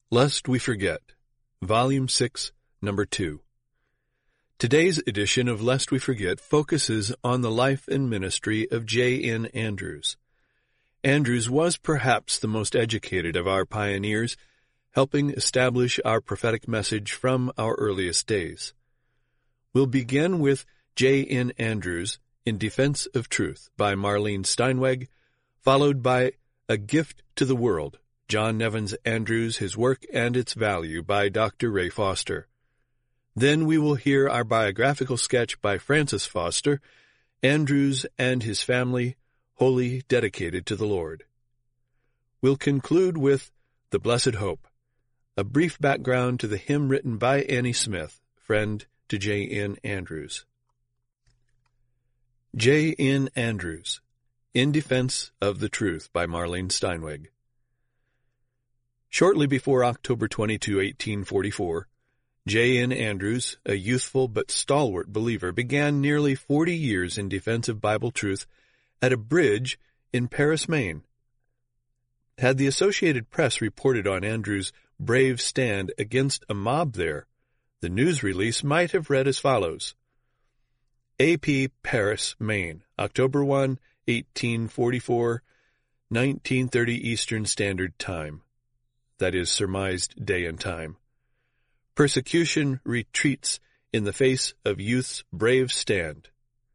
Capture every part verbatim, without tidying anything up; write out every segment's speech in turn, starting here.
Lest We Forget, Volume six, Number two. Today's edition of Lest We Forget focuses on the life and ministry of J N Andrews. Andrews was perhaps the most educated of our pioneers, helping establish our prophetic message from our earliest days. We'll begin with J N Andrews, In Defense of Truth, by Marlene Steinweg, followed by A Gift to the World, John Nevins Andrews, His Work and Its Value, by Doctor Ray Foster. Then we will hear our biographical sketch by Francis Foster, Andrews and His Family, Wholly Dedicated to the Lord. We'll conclude with The Blessed Hope, a brief background to the hymn written by Annie Smith, friend to J N Andrews. J N Andrews, In Defense of the Truth, by Marlene Steinweg. Shortly before October twenty-second, eighteen forty-four, J N Andrews, a youthful but stalwart believer, began nearly forty years in defense of Bible truth at a bridge in Paris, Maine. Had the Associated Press reported on Andrews' brave stand against a mob there, the news release might have read as follows: A P Paris, Maine, October first, eighteen forty-four, nineteen thirty Eastern Standard Time. That is, surmised day and time. Persecution retreats in the face of youth's brave stand.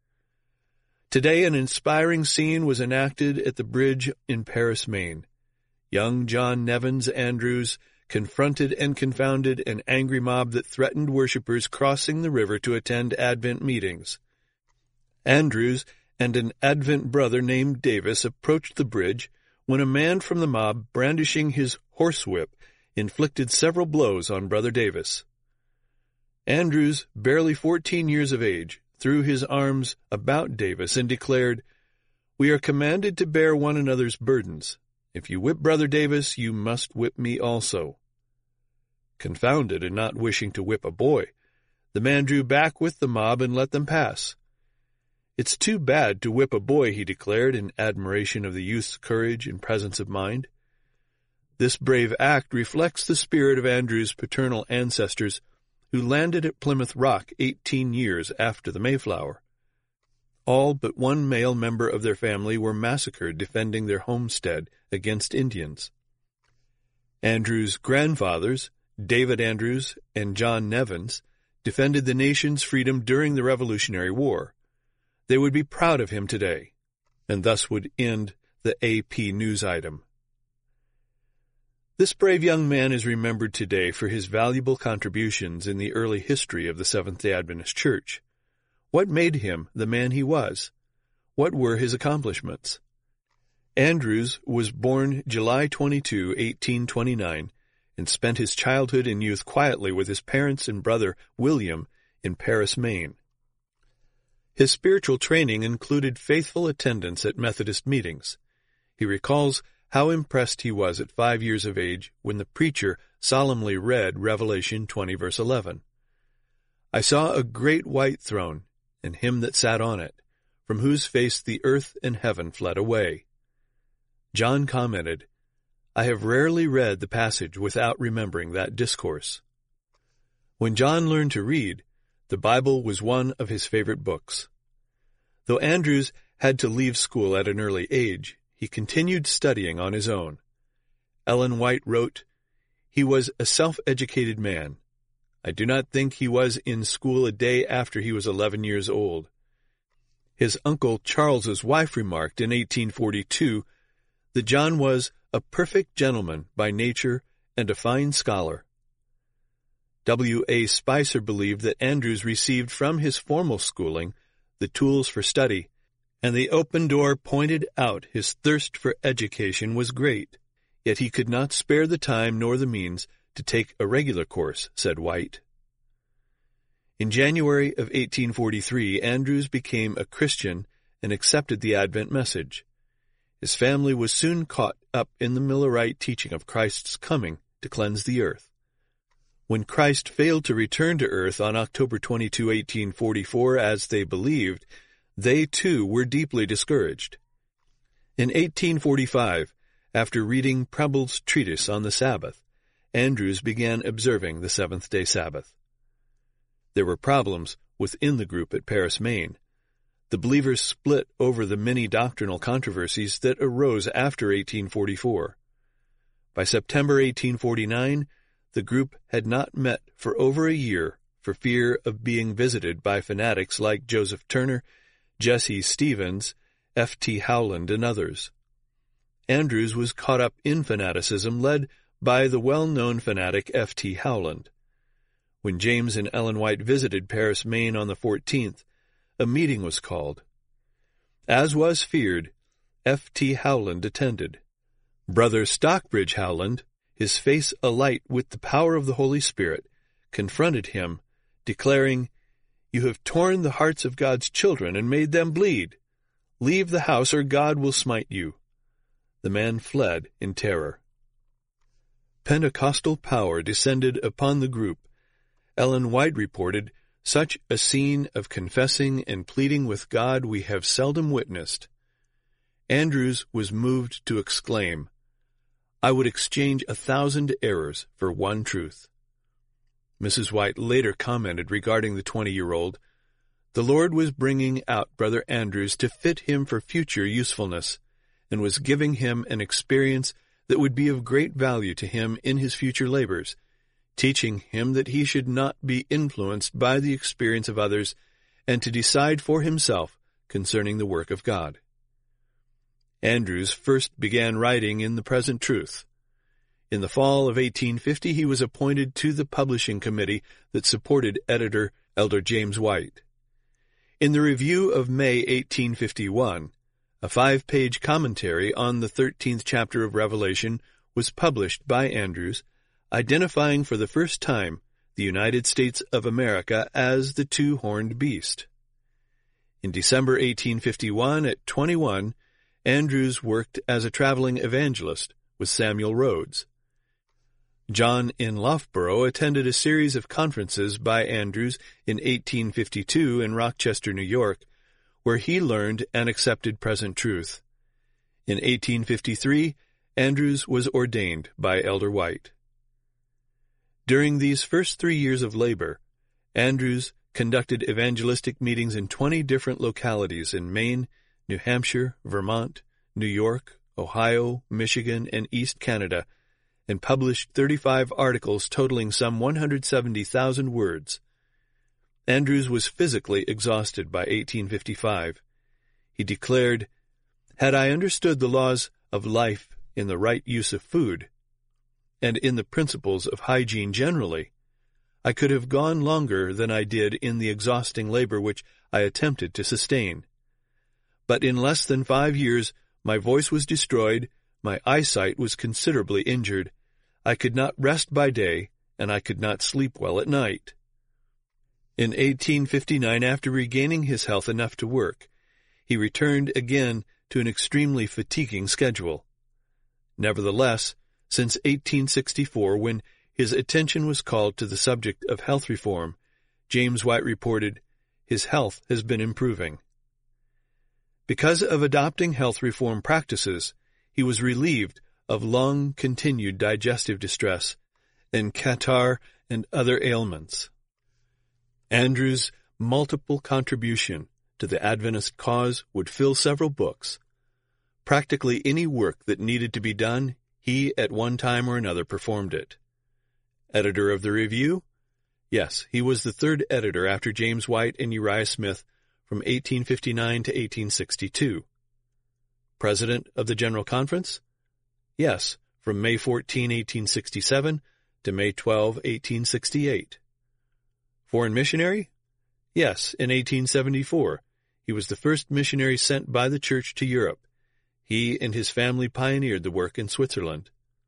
Today an inspiring scene was enacted at the bridge in Paris, Maine. Young John Nevins Andrews confronted and confounded an angry mob that threatened worshipers crossing the river to attend Advent meetings. Andrews and an Advent brother named Davis approached the bridge when a man from the mob, brandishing his horsewhip, inflicted several blows on Brother Davis. Andrews, barely fourteen years of age, threw his arms about Davis and declared, "We are commanded to bear one another's burdens. If you whip Brother Davis, you must whip me also." Confounded and not wishing to whip a boy, the man drew back with the mob and let them pass. "It's too bad to whip a boy," he declared, in admiration of the youth's courage and presence of mind. This brave act reflects the spirit of Andrews' paternal ancestors, who landed at Plymouth Rock eighteen years after the Mayflower. All but one male member of their family were massacred defending their homestead against Indians. Andrews' grandfathers, David Andrews and John Nevins, defended the nation's freedom during the Revolutionary War. They would be proud of him today, and thus would end the A P news item. This brave young man is remembered today for his valuable contributions in the early history of the Seventh-day Adventist Church. What made him the man he was? What were his accomplishments? Andrews was born July twenty-second, eighteen twenty-nine, and spent his childhood and youth quietly with his parents and brother William in Paris, Maine. His spiritual training included faithful attendance at Methodist meetings. He recalls how impressed he was at five years of age when the preacher solemnly read Revelation twenty, verse eleven. "I saw a great white throne, and him that sat on it, from whose face the earth and heaven fled away." John commented, "I have rarely read the passage without remembering that discourse." When John learned to read, the Bible was one of his favorite books. Though Andrews had to leave school at an early age, he continued studying on his own. Ellen White wrote, "He was a self-educated man. I do not think he was in school a day after he was eleven years old." His uncle Charles's wife remarked in eighteen forty-two that John was a perfect gentleman by nature and a fine scholar. W. A. Spicer believed that Andrews received from his formal schooling the tools for study, and the open door pointed out his thirst for education was great, yet he could not spare the time nor the means to take a regular course, said White. In January of eighteen forty-three, Andrews became a Christian and accepted the Advent message. His family was soon caught up in the Millerite teaching of Christ's coming to cleanse the earth. When Christ failed to return to earth on October twenty-second, eighteen forty-four, as they believed, they too were deeply discouraged. In eighteen forty-five, after reading Preble's treatise on the Sabbath, Andrews began observing the seventh-day Sabbath. There were problems within the group at Paris, Maine. The believers split over the many doctrinal controversies that arose after eighteen forty-four. By September eighteen forty-nine, the group had not met for over a year for fear of being visited by fanatics like Joseph Turner, Jesse Stevens, F T Howland, and others. Andrews was caught up in fanaticism led by the well-known fanatic F T Howland. When James and Ellen White visited Paris, Maine on the fourteenth, a meeting was called. As was feared, F T Howland attended. Brother Stockbridge Howland, his face alight with the power of the Holy Spirit, confronted him, declaring, "You have torn the hearts of God's children and made them bleed. Leave the house or God will smite you." The man fled in terror. Pentecostal power descended upon the group. Ellen White reported, "Such a scene of confessing and pleading with God we have seldom witnessed." Andrews was moved to exclaim, "I would exchange a thousand errors for one truth." Missus White later commented regarding the twenty-year-old, "The Lord was bringing out Brother Andrews to fit him for future usefulness, and was giving him an experience that would be of great value to him in his future labors, teaching him that he should not be influenced by the experience of others, and to decide for himself concerning the work of God." Andrews first began writing in The Present Truth. In the fall of eighteen fifty, he was appointed to the publishing committee that supported editor Elder James White. In the Review of May eighteen fifty-one, a five-page commentary on the thirteenth chapter of Revelation was published by Andrews, identifying for the first time the United States of America as the two-horned beast. In December eighteen fifty-one, at twenty-one, Andrews worked as a traveling evangelist with Samuel Rhodes. John in Loughborough attended a series of conferences by Andrews in eighteen fifty-two in Rochester, New York, where he learned and accepted present truth. In eighteen fifty-three, Andrews was ordained by Elder White. During these first three years of labor, Andrews conducted evangelistic meetings in twenty different localities in Maine, New Hampshire, Vermont, New York, Ohio, Michigan, and East Canada, and published thirty-five articles totaling some one hundred seventy thousand words. Andrews was physically exhausted by eighteen fifty-five. He declared, "Had I understood the laws of life in the right use of food, and in the principles of hygiene generally, I could have gone longer than I did in the exhausting labor which I attempted to sustain. But in less than five years my voice was destroyed, my eyesight was considerably injured, I could not rest by day, and I could not sleep well at night." In eighteen fifty-nine, after regaining his health enough to work, he returned again to an extremely fatiguing schedule. Nevertheless, since eighteen sixty-four, when his attention was called to the subject of health reform, James White reported, "His health has been improving." Because of adopting health reform practices, he was relieved of long-continued digestive distress and catarrh and other ailments. Andrews' multiple contribution to the Adventist cause would fill several books. Practically any work that needed to be done, he at one time or another performed it. Editor of the Review? Yes, he was the third editor after James White and Uriah Smith from eighteen fifty-nine to eighteen sixty-two. President of the General Conference? Yes, from May fourteenth, eighteen sixty-seven to May twelfth, eighteen sixty-eight. Foreign missionary? Yes, in eighteen seventy-four. He was the first missionary sent by the church to Europe. He and his family pioneered the work in Switzerland.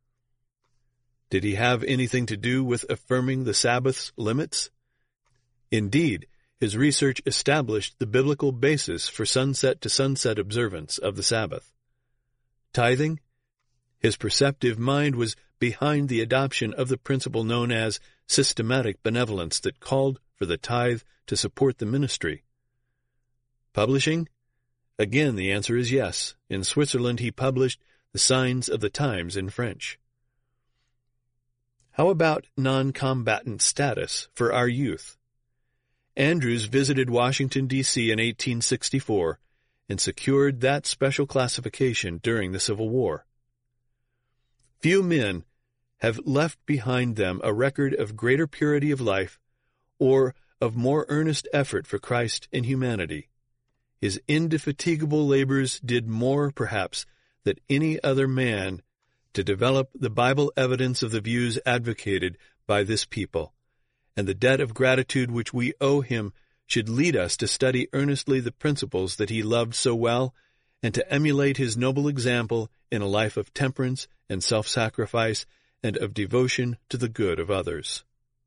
Did he have anything to do with affirming the Sabbath's limits? Indeed, his research established the biblical basis for sunset-to-sunset observance of the Sabbath. Tithing? His perceptive mind was behind the adoption of the principle known as systematic benevolence that called for the tithe to support the ministry. Publishing? Again, the answer is yes. In Switzerland, he published The Signs of the Times in French. How about non-combatant status for our youth? Andrews visited Washington, D C in eighteen sixty-four and secured that special classification during the Civil War. Few men have left behind them a record of greater purity of life or of more earnest effort for Christ and humanity. His indefatigable labors did more, perhaps, than any other man to develop the Bible evidence of the views advocated by this people, and the debt of gratitude which we owe him should lead us to study earnestly the principles that he loved so well, and to emulate his noble example in a life of temperance and self-sacrifice and of devotion to the good of others.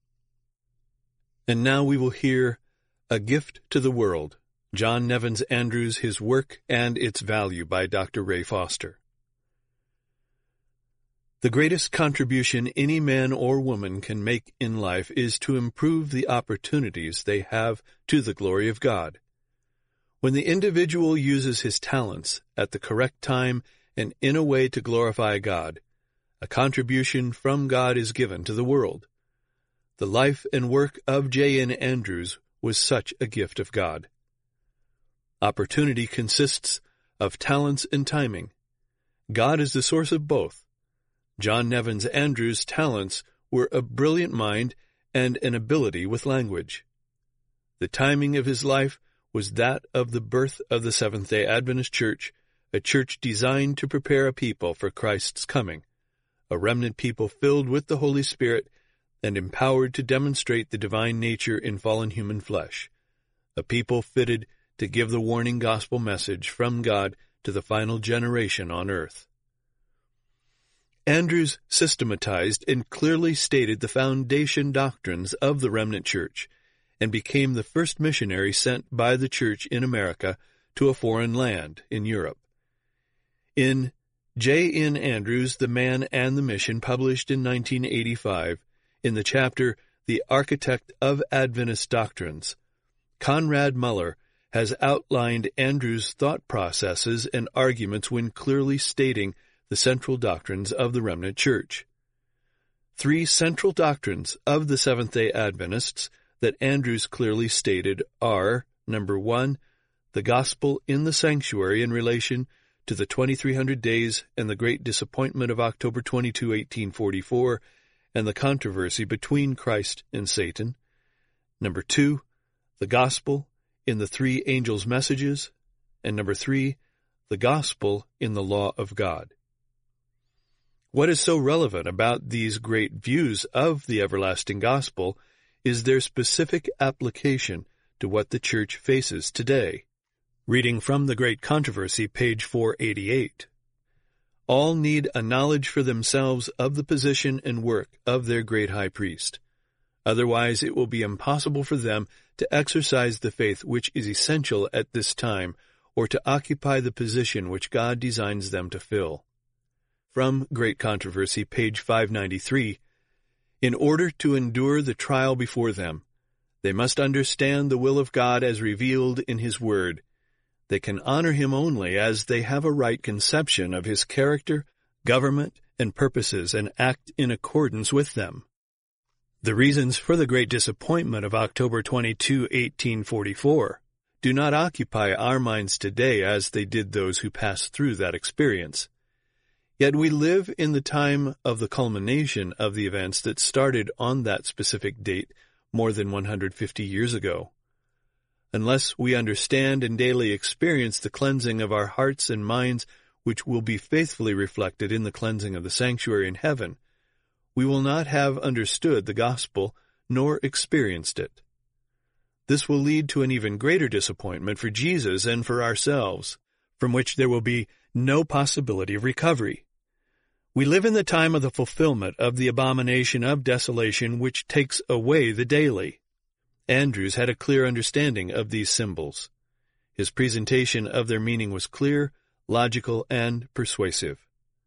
And now we will hear A Gift to the World, John Nevins Andrews, His Work and Its Value, by Doctor Ray Foster. The greatest contribution any man or woman can make in life is to improve the opportunities they have to the glory of God. When the individual uses his talents at the correct time and in a way to glorify God, a contribution from God is given to the world. The life and work of J N Andrews was such a gift of God. Opportunity consists of talents and timing. God is the source of both. John Nevins Andrews' talents were a brilliant mind and an ability with language. The timing of his life was that of the birth of the Seventh-day Adventist Church, a church designed to prepare a people for Christ's coming, a remnant people filled with the Holy Spirit and empowered to demonstrate the divine nature in fallen human flesh, a people fitted to give the warning gospel message from God to the final generation on earth. Andrews systematized and clearly stated the foundation doctrines of the remnant church and became the first missionary sent by the church in America to a foreign land in Europe. In J N Andrews, The Man and the Mission, published in nineteen eighty-five, in the chapter The Architect of Adventist Doctrines, Conrad Muller has outlined Andrews' thought processes and arguments when clearly stating the central doctrines of the remnant church. Three central doctrines of the Seventh-day Adventists that Andrews clearly stated are, number one, the gospel in the sanctuary in relation to the twenty-three hundred days and the great disappointment of October twenty-second, eighteen forty-four, and the controversy between Christ and Satan. Number two, the gospel in the three angels' messages. And number three, the gospel in the law of God. What is so relevant about these great views of the everlasting gospel is their specific application to what the church faces today. Reading from The Great Controversy, page four eighty-eight. All need a knowledge for themselves of the position and work of their great high priest. Otherwise it will be impossible for them to exercise the faith which is essential at this time, or to occupy the position which God designs them to fill. From Great Controversy, page five ninety-three, in order to endure the trial before them, they must understand the will of God as revealed in His Word. They can honor Him only as they have a right conception of His character, government, and purposes, and act in accordance with them. The reasons for the great disappointment of October twenty-second, eighteen forty-four, do not occupy our minds today as they did those who passed through that experience. Yet we live in the time of the culmination of the events that started on that specific date more than one hundred fifty years ago. Unless we understand and daily experience the cleansing of our hearts and minds, which will be faithfully reflected in the cleansing of the sanctuary in heaven, we will not have understood the gospel nor experienced it. This will lead to an even greater disappointment for Jesus and for ourselves, from which there will be no possibility of recovery. We live in the time of the fulfillment of the abomination of desolation, which takes away the daily. Andrews had a clear understanding of these symbols. His presentation of their meaning was clear, logical, and persuasive.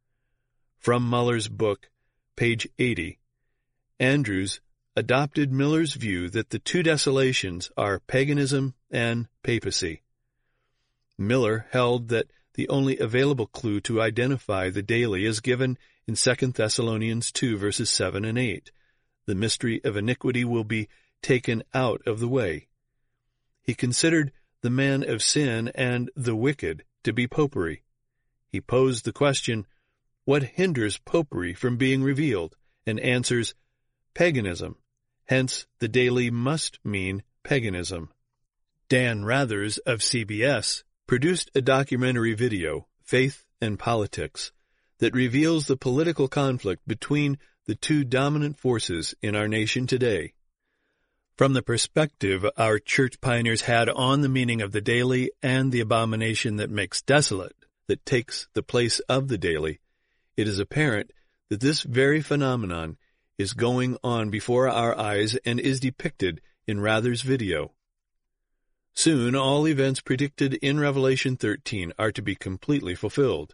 From Muller's book, page eighty, Andrews adopted Miller's view that the two desolations are paganism and papacy. Miller held that the only available clue to identify the daily is given in Second Thessalonians two, verses seven and eight. The mystery of iniquity will be taken out of the way. He considered the man of sin and the wicked to be popery. He posed the question, what hinders popery from being revealed? And answers, paganism. Hence, the daily must mean paganism. Dan Rathers of C B S produced a documentary video, Faith and Politics, that reveals the political conflict between the two dominant forces in our nation today. From the perspective our church pioneers had on the meaning of the daily and the abomination that makes desolate, that takes the place of the daily, it is apparent that this very phenomenon is going on before our eyes and is depicted in Rathers' video. Soon all events predicted in Revelation thirteen are to be completely fulfilled.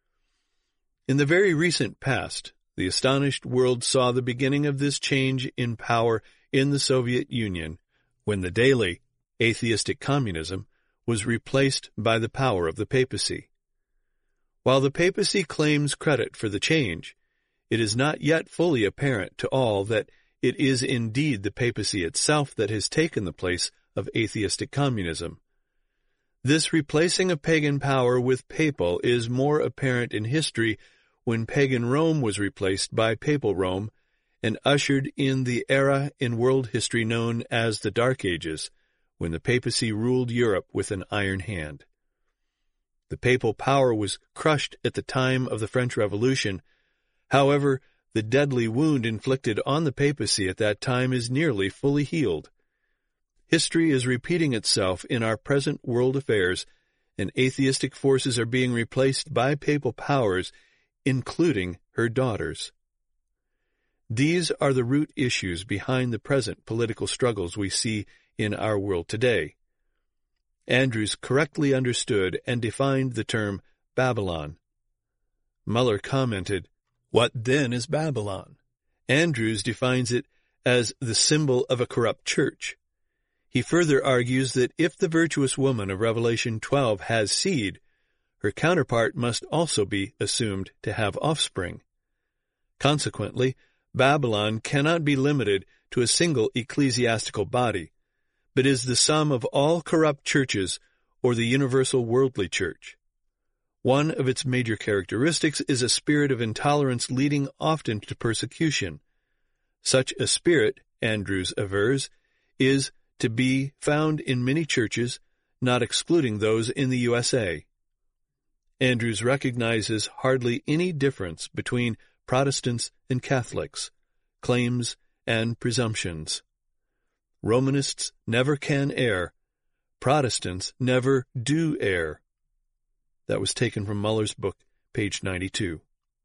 In the very recent past, the astonished world saw the beginning of this change in power in the Soviet Union, when the daily, atheistic communism, was replaced by the power of the papacy. While the papacy claims credit for the change, it is not yet fully apparent to all that it is indeed the papacy itself that has taken the place of atheistic communism. This replacing of pagan power with papal is more apparent in history when pagan Rome was replaced by papal Rome and ushered in the era in world history known as the Dark Ages, when the papacy ruled Europe with an iron hand. The papal power was crushed at the time of the French Revolution. However, the deadly wound inflicted on the papacy at that time is nearly fully healed. History is repeating itself in our present world affairs, and atheistic forces are being replaced by papal powers, including her daughters. These are the root issues behind the present political struggles we see in our world today. Andrews correctly understood and defined the term Babylon. Muller commented, "What then is Babylon?" Andrews defines it as the symbol of a corrupt church. He further argues that if the virtuous woman of Revelation twelve has seed, her counterpart must also be assumed to have offspring. Consequently, Babylon cannot be limited to a single ecclesiastical body, but is the sum of all corrupt churches or the universal worldly church. One of its major characteristics is a spirit of intolerance leading often to persecution. Such a spirit, Andrews avers, is to be found in many churches, not excluding those in the U S A. Andrews recognizes hardly any difference between Protestants and Catholics, claims and presumptions. Romanists never can err. Protestants never do err. That was taken from Muller's book, page ninety-two.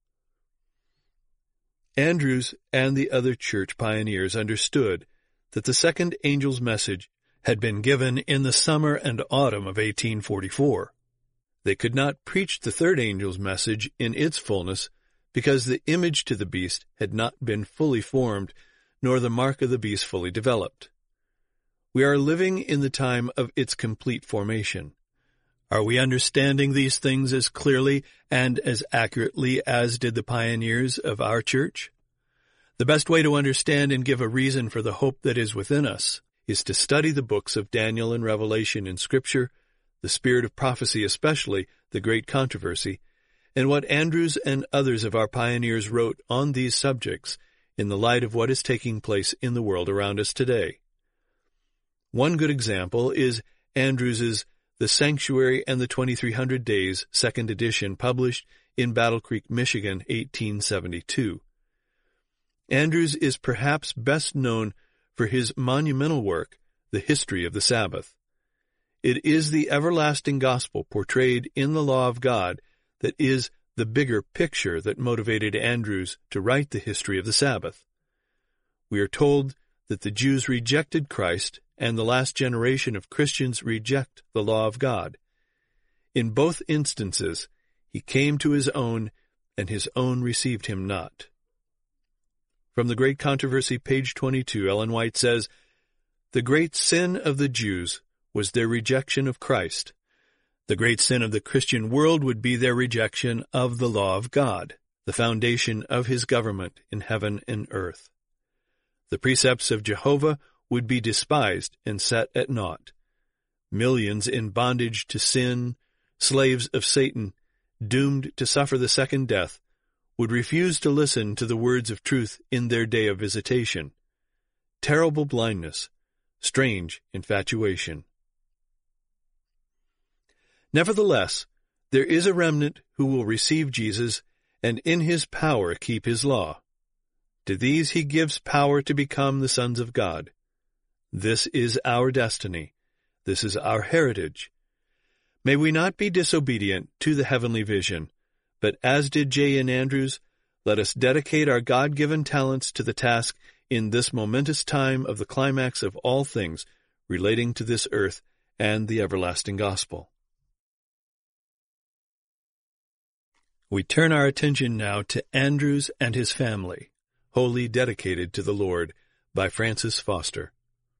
Andrews and the other church pioneers understood that the second angel's message had been given in the summer and autumn of eighteen forty-four. They could not preach the third angel's message in its fullness because the image to the beast had not been fully formed, nor the mark of the beast fully developed. We are living in the time of its complete formation. Are we understanding these things as clearly and as accurately as did the pioneers of our church? The best way to understand and give a reason for the hope that is within us is to study the books of Daniel and Revelation in Scripture, the spirit of prophecy, especially the great controversy, and what Andrews and others of our pioneers wrote on these subjects in the light of what is taking place in the world around us today. One good example is Andrews's The Sanctuary and the twenty-three hundred Days, second edition, published in Battle Creek, Michigan, eighteen seventy-two. Andrews is perhaps best known for his monumental work, The History of the Sabbath. It is the everlasting gospel portrayed in the law of God that is the bigger picture that motivated Andrews to write the history of the Sabbath. We are told that the Jews rejected Christ, and the last generation of Christians reject the law of God. In both instances, he came to his own, and his own received him not. From The Great Controversy, page twenty-two, Ellen White says, "The great sin of the Jews was their rejection of Christ. The great sin of the Christian world would be their rejection of the law of God." the foundation of his government in heaven and earth. The precepts of Jehovah would be despised and set at naught. Millions in bondage to sin, slaves of Satan, doomed to suffer the second death, would refuse to listen to the words of truth in their day of visitation. Terrible blindness, strange infatuation. Nevertheless, there is a remnant who will receive Jesus and in his power keep his law. To these he gives power to become the sons of God. This is our destiny. This is our heritage. May we not be disobedient to the heavenly vision, but as did J N Andrews, let us dedicate our God-given talents to the task in this momentous time of the climax of all things relating to this earth and the everlasting gospel. We turn our attention now to Andrews and his family, wholly dedicated to the Lord, by Francis Foster.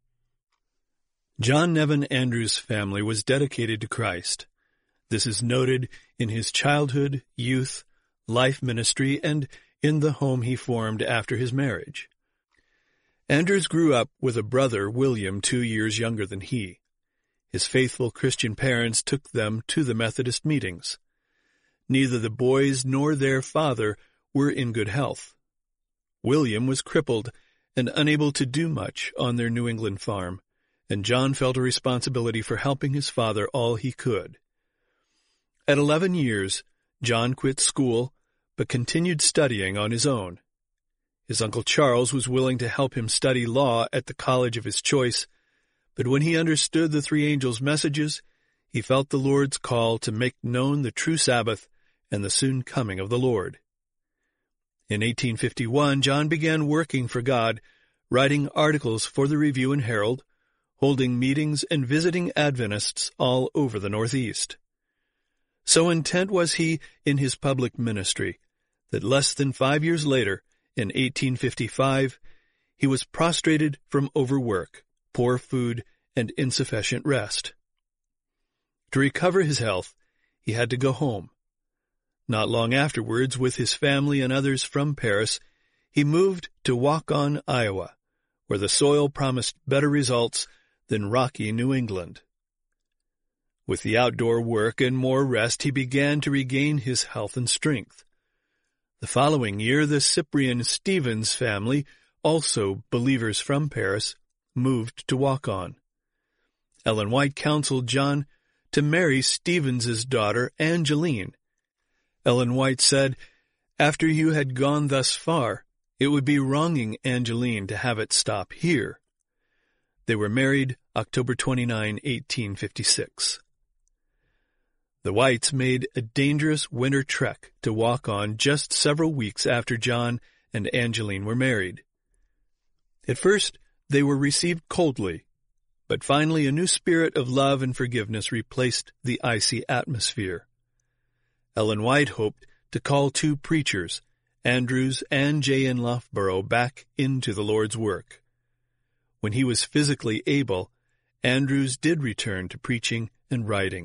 John Nevin Andrews' family was dedicated to Christ. This is noted in his childhood, youth, life ministry, and in the home he formed after his marriage. Andrews grew up with a brother, William, two years younger than he. His faithful Christian parents took them to the Methodist meetings. Neither the boys nor their father were in good health. William was crippled and unable to do much on their New England farm, and John felt a responsibility for helping his father all he could. At eleven years, John quit school, but continued studying on his own. His uncle Charles was willing to help him study law at the college of his choice, but when he understood the three angels' messages, he felt the Lord's call to make known the true Sabbath and the soon coming of the Lord. In eighteen fifty-one, John began working for God, writing articles for the Review and Herald, holding meetings and visiting Adventists all over the Northeast. So intent was he in his public ministry that less than five years later, in eighteen fifty-five, he was prostrated from overwork, poor food, and insufficient rest. To recover his health, he had to go home. Not long afterwards, with his family and others from Paris, he moved to Waukon, Iowa, where the soil promised better results than rocky New England. With the outdoor work and more rest, he began to regain his health and strength. The following year, the Cyprian Stevens family, also believers from Paris, moved to Waukon. Ellen White counseled John to marry Stevens's daughter, Angeline. Ellen White said, "After you had gone thus far, it would be wronging Angeline to have it stop here." They were married October twenty-ninth, eighteen fifty-six. The Whites made a dangerous winter trek to Waukon just several weeks after John and Angeline were married. At first, they were received coldly, but finally a new spirit of love and forgiveness replaced the icy atmosphere. Ellen White hoped to call two preachers, Andrews and J N Loughborough, back into the Lord's work. When he was physically able, Andrews did return to preaching and writing.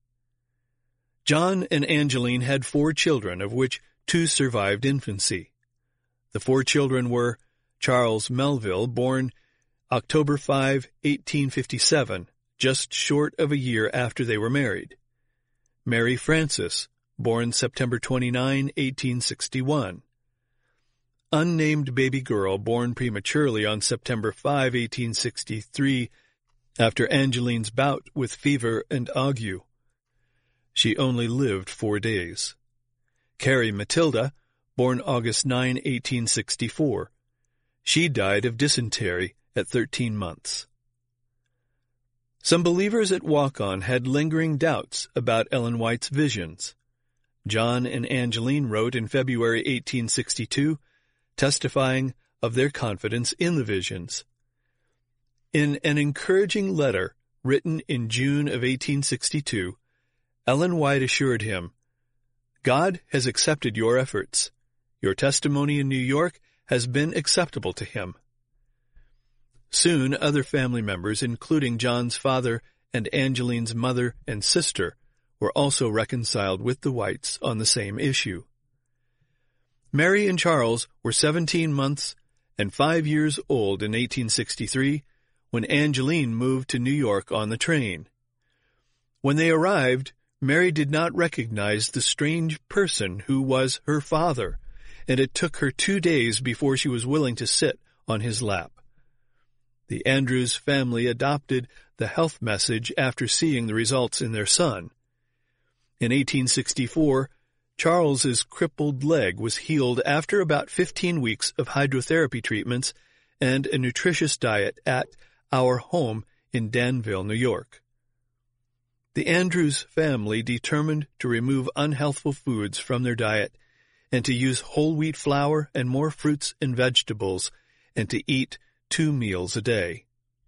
John and Angeline had four children, of which two survived infancy. The four children were Charles Melville, born October fifth, eighteen fifty-seven, just short of a year after they were married; Mary Frances, born September twenty-ninth, eighteen sixty-one; unnamed baby girl, born prematurely on September fifth, eighteen sixty-three, after Angeline's bout with fever and ague. She only lived four days. Carrie Matilda, born August ninth, eighteen sixty-four. She died of dysentery at thirteen months. Some believers at Waukon had lingering doubts about Ellen White's visions. John and Angeline wrote in February eighteen sixty-two, testifying of their confidence in the visions. In an encouraging letter written in June of eighteen sixty-two, Ellen White assured him, "God has accepted your efforts. Your testimony in New York has been acceptable to him." Soon other family members, including John's father and Angeline's mother and sister, were also reconciled with the Whites on the same issue. Mary and Charles were seventeen months and five years old in eighteen sixty-three when Angeline moved to New York on the train. When they arrived, Mary did not recognize the strange person who was her father, and it took her two days before she was willing to sit on his lap. The Andrews family adopted the health message after seeing the results in their son. In eighteen sixty-four, Charles's crippled leg was healed after about fifteen weeks of hydrotherapy treatments and a nutritious diet at our home in Danville, New York. The Andrews family determined to remove unhealthful foods from their diet and to use whole wheat flour and more fruits and vegetables, and to eat two meals a day.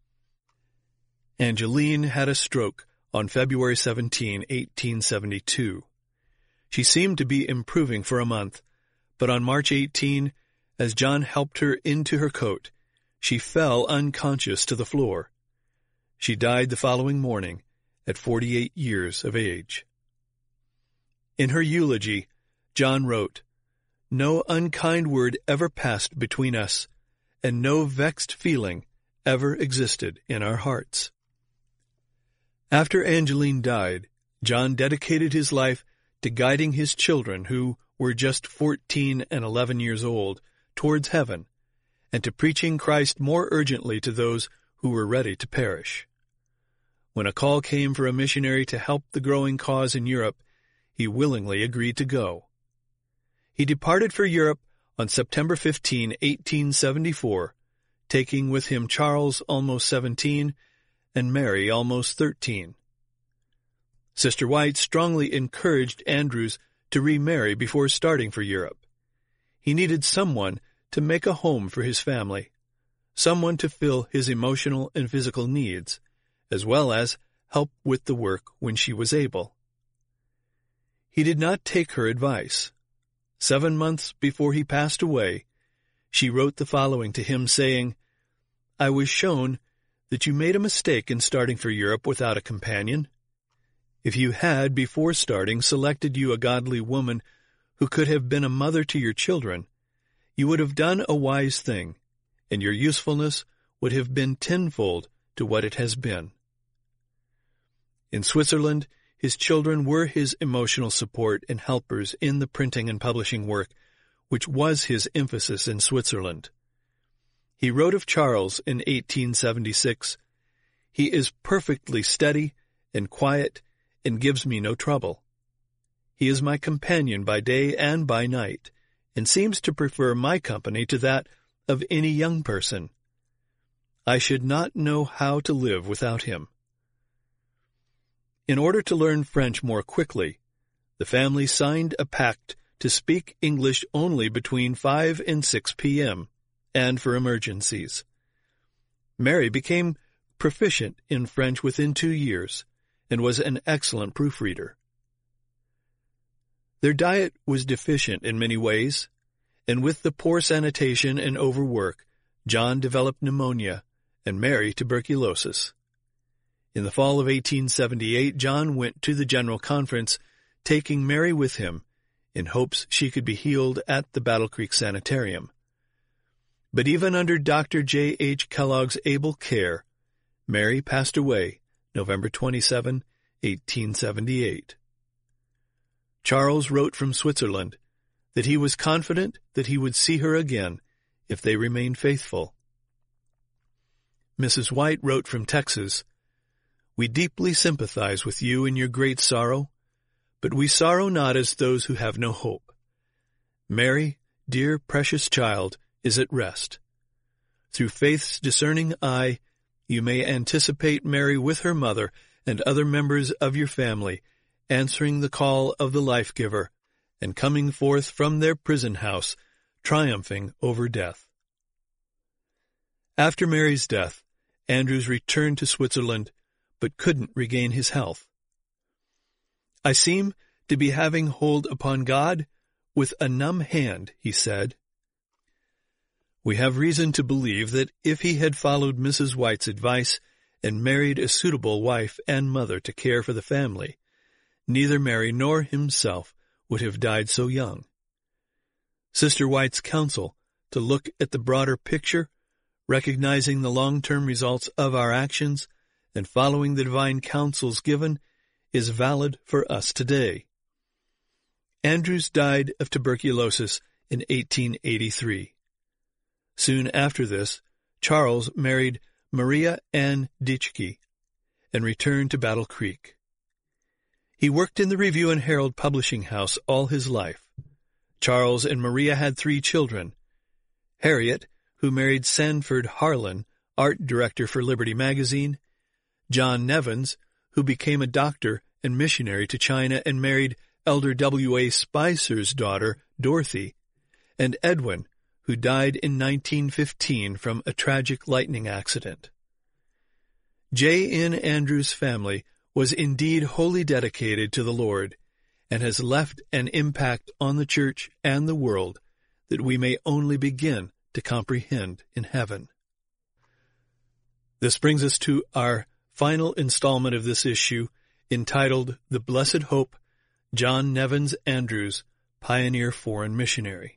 Angeline had a stroke on February seventeenth, eighteen seventy-two. She seemed to be improving for a month, but on March eighteenth, as John helped her into her coat, she fell unconscious to the floor. She died the following morning at forty-eight years of age. In her eulogy, John wrote, "No unkind word ever passed between us, and no vexed feeling ever existed in our hearts." After Angeline died, John dedicated his life to guiding his children, who were just fourteen and eleven years old, towards heaven, and to preaching Christ more urgently to those who were ready to perish. When a call came for a missionary to help the growing cause in Europe, he willingly agreed to go. He departed for Europe on September fifteenth, eighteen seventy-four, taking with him Charles, almost seventeen, and Mary, almost thirteen. Sister White strongly encouraged Andrews to remarry before starting for Europe. He needed someone to make a home for his family, someone to fill his emotional and physical needs, as well as help with the work when she was able. He did not take her advice. Seven months before he passed away, she wrote the following to him, saying, "I was shown that you made a mistake in starting for Europe without a companion. If you had, before starting, selected you a godly woman who could have been a mother to your children, you would have done a wise thing, and your usefulness would have been tenfold to what it has been." In Switzerland, his children were his emotional support and helpers in the printing and publishing work, which was his emphasis in Switzerland. He wrote of Charles in eighteen seventy-six, "He is perfectly steady and quiet and gives me no trouble. He is my companion by day and by night, and seems to prefer my company to that of any young person. I should not know how to live without him." In order to learn French more quickly, the family signed a pact to speak English only between five and six p m, and for emergencies. Mary became proficient in French within two years, and was an excellent proofreader. Their diet was deficient in many ways, and with the poor sanitation and overwork, John developed pneumonia, and Mary tuberculosis. In the fall of eighteen seventy-eight, John went to the General Conference, taking Mary with him, in hopes she could be healed at the Battle Creek Sanitarium. But even under Doctor J H Kellogg's able care, Mary passed away November twenty-seventh, eighteen seventy-eight. Charles wrote from Switzerland that he was confident that he would see her again if they remained faithful. Missus White wrote from Texas, "We deeply sympathize with you in your great sorrow, but we sorrow not as those who have no hope. Mary, dear precious child, is at rest. Through faith's discerning eye, you may anticipate Mary with her mother and other members of your family, answering the call of the life-giver, and coming forth from their prison house, triumphing over death." After Mary's death, Andrews returned to Switzerland, but couldn't regain his health. "I seem to be having hold upon God with a numb hand," he said. We have reason to believe that if he had followed Missus White's advice and married a suitable wife and mother to care for the family, neither Mary nor himself would have died so young. Sister White's counsel to look at the broader picture, recognizing the long-term results of our actions, and following the divine counsels given, is valid for us today. Andrews died of tuberculosis in eighteen eighty-three. Soon after this, Charles married Maria Ann Ditchke and returned to Battle Creek. He worked in the Review and Herald publishing house all his life. Charles and Maria had three children: Harriet, who married Sanford Harlan, art director for Liberty magazine; John Nevins, who became a doctor and missionary to China and married Elder W A Spicer's daughter, Dorothy; and Edwin, who died in nineteen fifteen from a tragic lightning accident. J N Andrews' family was indeed wholly dedicated to the Lord, and has left an impact on the church and the world that we may only begin to comprehend in heaven. This brings us to our final installment of this issue, entitled The Blessed Hope, John Nevins Andrews, Pioneer Foreign Missionary.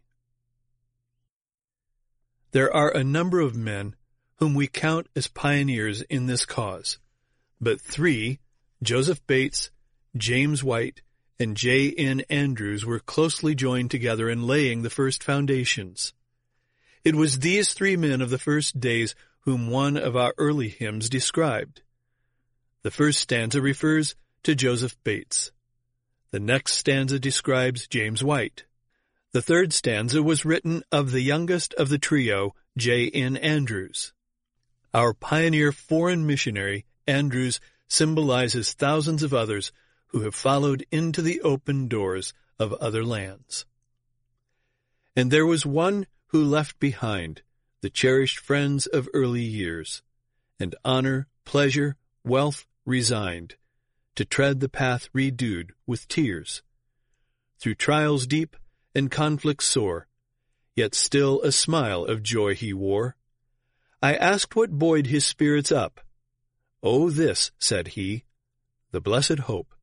There are a number of men whom we count as pioneers in this cause, but three, Joseph Bates, James White, and J N Andrews, were closely joined together in laying the first foundations. It was these three men of the first days whom one of our early hymns described. The first stanza refers to Joseph Bates. The next stanza describes James White. The third stanza was written of the youngest of the trio, J N Andrews. Our pioneer foreign missionary, Andrews, symbolizes thousands of others who have followed into the open doors of other lands. And there was one who left behind the cherished friends of early years, and honor, pleasure, wealth resigned, to tread the path redewed with tears. Through trials deep and conflicts sore, yet still a smile of joy he wore. I asked what buoyed his spirits up. Oh, this, said he, the blessed hope